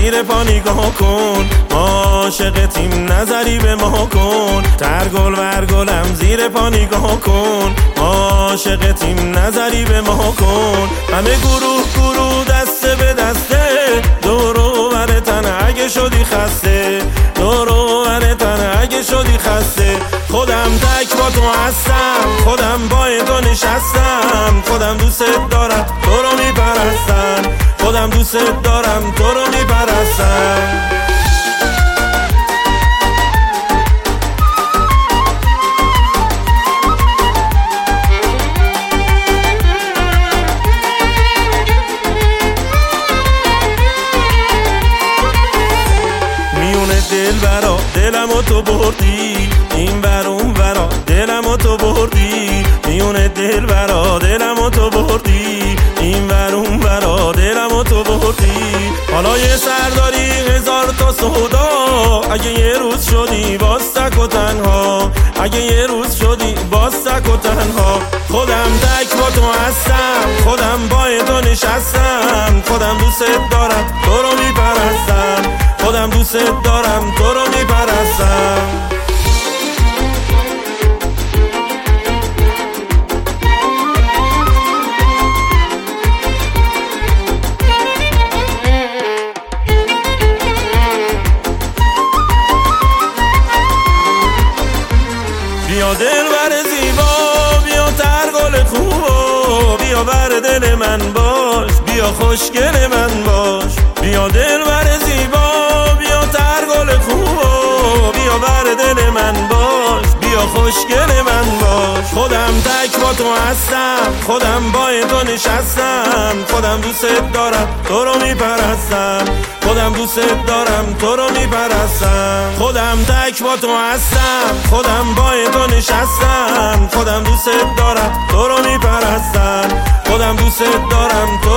زیر پا نگاه کن، ما عاشقتیم نظری به ما کن. ترگل ورگلم زیر پا نگاه کن، ما عاشقتیم نظری به ما کن. همه گروه گروه دسته به دسته، دور و بر تن اگه شدی خسته، دور و بر تن اگه شدی خسته. خودم تک با تو هستم، خودم با تو نشستم، خودم دوست دارم تو رو میپرستم، خودم دوست دارم تو رو میپرستم. دل برا دلمو تو بردی، این بر اون برا دلمو تو بردی، میونه دل برا دلمو تو بردی، این بر اون برا دلمو تو بردی. حالا یه سر داری هزار تا سودا، اگه یه روز شدی باز تک و تنها، اگه یه روز شدی باز تک و تنها. خودم تک با تو هستم، خودم با تو نشستم، خودم دوست دارم تو رو میپرستم، خودم دوست دارم تو رو میپرستم. بیا دلبر زیبا، بیا ترگل خوبا، بیا بر دل من باش، بیا خوشگل من باش. بیا دلبر زیبا، بیا ترگل خوبا، بیا بر دل من باش، بیا خوشگل من باش. خودم تک با تو هستم، خودم با تو نشستم، خودم دوست دارم تو رو میپرستم، خودم دوست دارم تو رو میپرستم. خودم تک با تو هستم، خودم با تو نشستم، خودم دوست دارم تو رو میپرستم، خودم دوست دارم